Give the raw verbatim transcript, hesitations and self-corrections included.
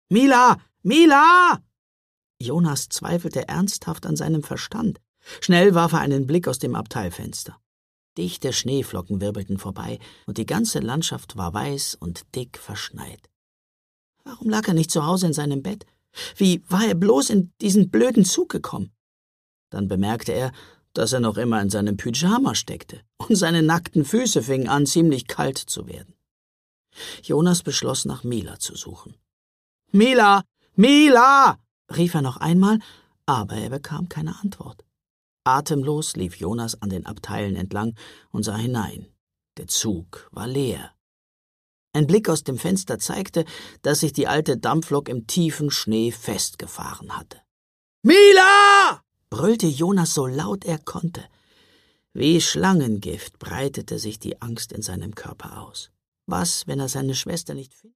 Mila! Mila! Jonas zweifelte ernsthaft an seinem Verstand. Schnell warf er einen Blick aus dem Abteilfenster. Dichte Schneeflocken wirbelten vorbei, und die ganze Landschaft war weiß und dick verschneit. Warum lag er nicht zu Hause in seinem Bett? Wie war er bloß in diesen blöden Zug gekommen? Dann bemerkte er, dass er noch immer in seinem Pyjama steckte, und seine nackten Füße fingen an, ziemlich kalt zu werden. Jonas beschloss, nach Mila zu suchen. »Mila! Mila!« rief er noch einmal, aber er bekam keine Antwort. Atemlos lief Jonas an den Abteilen entlang und sah hinein. Der Zug war leer. Ein Blick aus dem Fenster zeigte, dass sich die alte Dampflok im tiefen Schnee festgefahren hatte. »Mila!« brüllte Jonas so laut er konnte. Wie Schlangengift breitete sich die Angst in seinem Körper aus. Was, wenn er seine Schwester nicht findet?